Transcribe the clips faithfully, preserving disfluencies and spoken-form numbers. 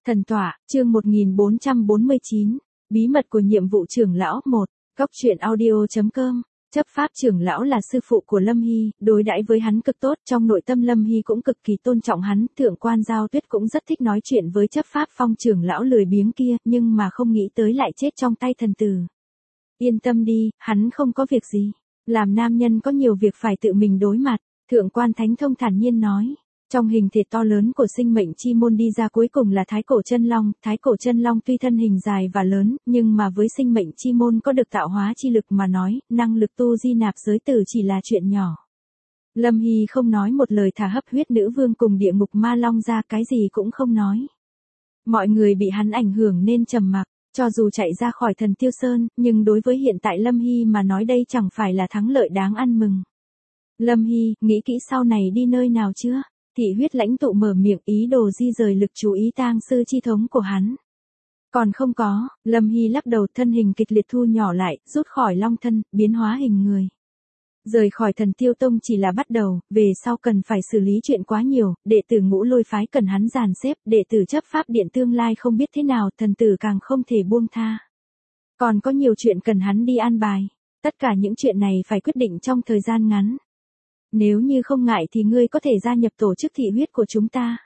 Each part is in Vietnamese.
Thần tọa, chương một nghìn bốn trăm bốn mươi chín, bí mật của nhiệm vụ trưởng lão một, góc truyện audio chấm com. Chấp pháp trưởng lão là sư phụ của Lâm Hy, đối đãi với hắn cực tốt, trong nội tâm Lâm Hy cũng cực kỳ tôn trọng hắn, thượng quan Giao Tuyết cũng rất thích nói chuyện với chấp pháp phong trưởng lão lười biếng kia, nhưng mà không nghĩ tới lại chết trong tay thần tử. Yên tâm đi, hắn không có việc gì, làm nam nhân có nhiều việc phải tự mình đối mặt, thượng quan Thánh Thông thản nhiên nói. Trong hình thể to lớn của sinh mệnh chi môn đi ra cuối cùng là Thái Cổ Chân Long, Thái Cổ Chân Long tuy thân hình dài và lớn, nhưng mà với sinh mệnh chi môn có được tạo hóa chi lực mà nói, năng lực tu di nạp giới tử chỉ là chuyện nhỏ. Lâm Hy không nói một lời thả hấp huyết nữ vương cùng địa ngục ma long ra, cái gì cũng không nói. Mọi người bị hắn ảnh hưởng nên trầm mặc, cho dù chạy ra khỏi Thần Tiêu Sơn, nhưng đối với hiện tại Lâm Hy mà nói đây chẳng phải là thắng lợi đáng ăn mừng. Lâm Hy, nghĩ kỹ sau này đi nơi nào chưa? Thị huyết lãnh tụ mở miệng, ý đồ di rời lực chú ý tang sư chi thống của hắn. Còn không có, Lâm Hy lắc đầu, thân hình kịch liệt thu nhỏ lại, rút khỏi long thân, biến hóa hình người. Rời khỏi Thần Tiêu Tông chỉ là bắt đầu, về sau cần phải xử lý chuyện quá nhiều, đệ tử Ngũ Lôi phái cần hắn dàn xếp, đệ tử chấp pháp điện tương lai không biết thế nào, thần tử càng không thể buông tha. Còn có nhiều chuyện cần hắn đi an bài, tất cả những chuyện này phải quyết định trong thời gian ngắn. Nếu như không ngại thì ngươi có thể gia nhập tổ chức thị huyết của chúng ta.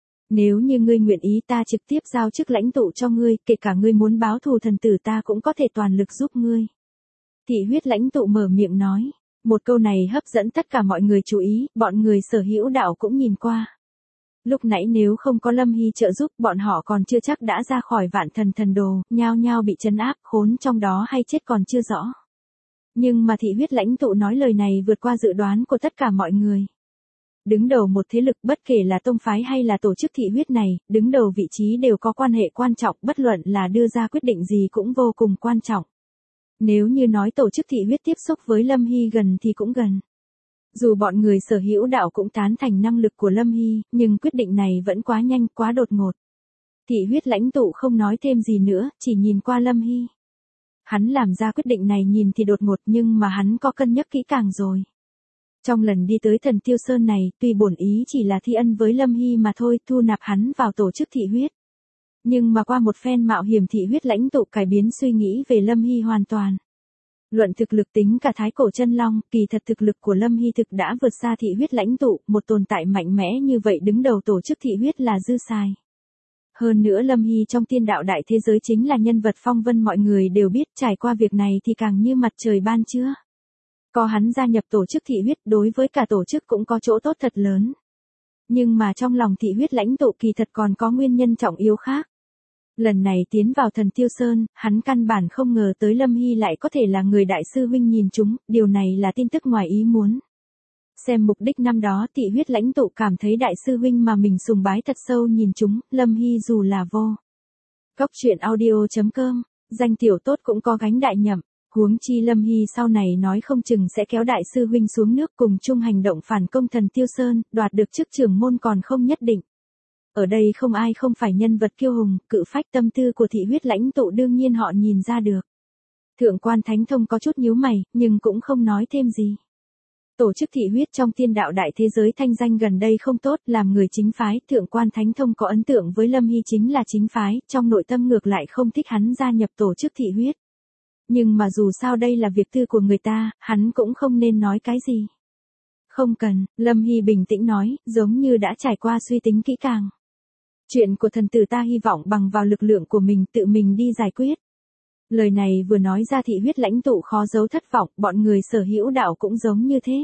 Nếu như ngươi nguyện ý ta trực tiếp giao chức lãnh tụ cho ngươi, kể cả ngươi muốn báo thù thần tử ta cũng có thể toàn lực giúp ngươi. Thị huyết lãnh tụ mở miệng nói. Một câu này hấp dẫn tất cả mọi người chú ý, bọn người Sở Hữu Đạo cũng nhìn qua. Lúc nãy nếu không có Lâm Hy trợ giúp, bọn họ còn chưa chắc đã ra khỏi Vạn Thần Thần Đồ, nhao nhao bị trấn áp, khốn trong đó hay chết còn chưa rõ. Nhưng mà thị huyết lãnh tụ nói lời này vượt qua dự đoán của tất cả mọi người. Đứng đầu một thế lực, bất kể là tông phái hay là tổ chức thị huyết này, đứng đầu vị trí đều có quan hệ quan trọng, bất luận là đưa ra quyết định gì cũng vô cùng quan trọng. Nếu như nói tổ chức thị huyết tiếp xúc với Lâm Hy gần thì cũng gần. Dù bọn người Sở Hữu Đạo cũng tán thành năng lực của Lâm Hy, nhưng quyết định này vẫn quá nhanh, quá đột ngột. Thị huyết lãnh tụ không nói thêm gì nữa, chỉ nhìn qua Lâm Hy. Hắn làm ra quyết định này nhìn thì đột ngột nhưng mà hắn có cân nhắc kỹ càng rồi. Trong lần đi tới Thần Tiêu Sơn này, tuy bổn ý chỉ là thi ân với Lâm Hy mà thôi, thu nạp hắn vào tổ chức thị huyết. Nhưng mà qua một phen mạo hiểm, thị huyết lãnh tụ cải biến suy nghĩ về Lâm Hy hoàn toàn. Luận thực lực tính cả Thái Cổ Chân Long, kỳ thật thực lực của Lâm Hy thực đã vượt xa thị huyết lãnh tụ, một tồn tại mạnh mẽ như vậy đứng đầu tổ chức thị huyết là dư xài. Hơn nữa Lâm Hy trong tiên đạo đại thế giới chính là nhân vật phong vân, mọi người đều biết, trải qua việc này thì càng như mặt trời ban trưa. Có hắn gia nhập tổ chức thị huyết, đối với cả tổ chức cũng có chỗ tốt thật lớn. Nhưng mà trong lòng thị huyết lãnh tụ kỳ thật còn có nguyên nhân trọng yếu khác. Lần này tiến vào Thần Tiêu Sơn, hắn căn bản không ngờ tới Lâm Hy lại có thể là người đại sư huynh nhìn chúng, điều này là tin tức ngoài ý muốn. Xem mục đích năm đó, thị huyết lãnh tụ cảm thấy đại sư huynh mà mình sùng bái thật sâu nhìn chúng, Lâm Hy dù là vô. Góc truyện audio chấm com, danh tiểu tốt cũng có gánh đại nhậm, huống chi Lâm Hy sau này nói không chừng sẽ kéo đại sư huynh xuống nước cùng chung hành động phản công Thần Tiêu Sơn, đoạt được chức trưởng môn còn không nhất định. Ở đây không ai không phải nhân vật kiêu hùng, cự phách, tâm tư của thị huyết lãnh tụ đương nhiên họ nhìn ra được. Thượng quan Thánh Thông có chút nhíu mày, nhưng cũng không nói thêm gì. Tổ chức thị huyết trong tiên đạo đại thế giới thanh danh gần đây không tốt, làm người chính phái, thượng quan Thánh Thông có ấn tượng với Lâm Hy chính là chính phái, trong nội tâm ngược lại không thích hắn gia nhập tổ chức thị huyết. Nhưng mà dù sao đây là việc tư của người ta, hắn cũng không nên nói cái gì. Không cần, Lâm Hy bình tĩnh nói, giống như đã trải qua suy tính kỹ càng. Chuyện của thần tử ta hy vọng bằng vào lực lượng của mình tự mình đi giải quyết. Lời này vừa nói ra thị huyết lãnh tụ khó giấu thất vọng, bọn người Sở Hữu Đạo cũng giống như thế.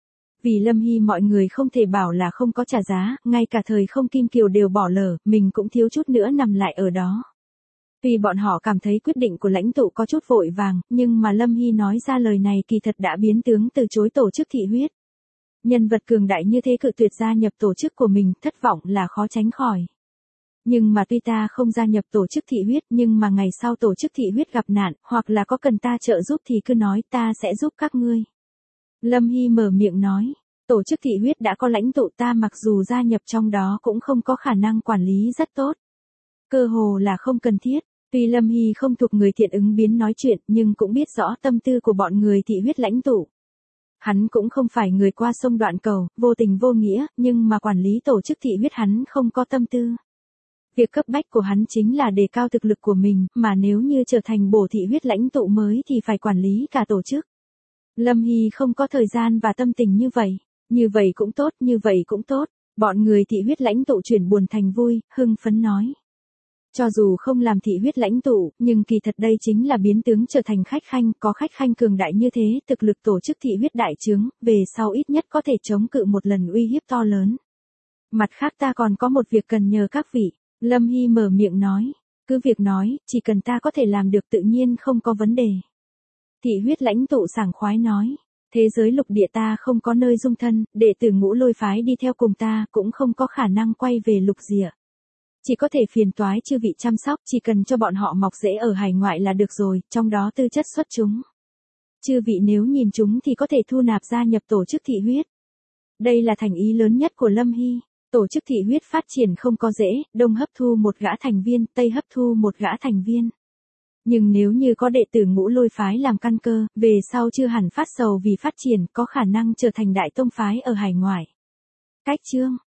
Vì Lâm Hy mọi người không thể bảo là không có trả giá, ngay cả thời không Kim Kiều đều bỏ lỡ, mình cũng thiếu chút nữa nằm lại ở đó. Tuy bọn họ cảm thấy quyết định của lãnh tụ có chút vội vàng, nhưng mà Lâm Hy nói ra lời này kỳ thật đã biến tướng từ chối tổ chức thị huyết. Nhân vật cường đại như thế cự tuyệt gia nhập tổ chức của mình, thất vọng là khó tránh khỏi. Nhưng mà tuy ta không gia nhập tổ chức thị huyết, nhưng mà ngày sau tổ chức thị huyết gặp nạn, hoặc là có cần ta trợ giúp thì cứ nói, ta sẽ giúp các ngươi. Lâm Hy mở miệng nói, tổ chức thị huyết đã có lãnh tụ, ta mặc dù gia nhập trong đó cũng không có khả năng quản lý rất tốt. Cơ hồ là không cần thiết, tuy Lâm Hy không thuộc người thiện ứng biến nói chuyện, nhưng cũng biết rõ tâm tư của bọn người thị huyết lãnh tụ. Hắn cũng không phải người qua sông đoạn cầu, vô tình vô nghĩa, nhưng mà quản lý tổ chức thị huyết hắn không có tâm tư. Việc cấp bách của hắn chính là đề cao thực lực của mình, mà nếu như trở thành bổ thị huyết lãnh tụ mới thì phải quản lý cả tổ chức. Lâm Hy không có thời gian và tâm tình như vậy. Như vậy cũng tốt, như vậy cũng tốt. Bọn người thị huyết lãnh tụ chuyển buồn thành vui, hưng phấn nói. Cho dù không làm thị huyết lãnh tụ, nhưng kỳ thật đây chính là biến tướng trở thành khách khanh, có khách khanh cường đại như thế, thực lực tổ chức thị huyết đại trướng, về sau ít nhất có thể chống cự một lần uy hiếp to lớn. Mặt khác ta còn có một việc cần nhờ các vị, Lâm Hy mở miệng nói, cứ việc nói, chỉ cần ta có thể làm được tự nhiên không có vấn đề. Thị huyết lãnh tụ sảng khoái nói, thế giới lục địa ta không có nơi dung thân, đệ tử Ngũ Lôi phái đi theo cùng ta cũng không có khả năng quay về lục địa. Chỉ có thể phiền toái chư vị chăm sóc, chỉ cần cho bọn họ mọc rễ ở hải ngoại là được rồi, trong đó tư chất xuất chúng. Chư vị nếu nhìn chúng thì có thể thu nạp gia nhập tổ chức thị huyết. Đây là thành ý lớn nhất của Lâm Hy. Tổ chức thị huyết phát triển không có dễ, đông hấp thu một gã thành viên, tây hấp thu một gã thành viên. Nhưng nếu như có đệ tử Ngũ Lôi phái làm căn cơ, về sau chưa hẳn phát sầu vì phát triển, có khả năng trở thành đại tông phái ở hải ngoại. Cách chương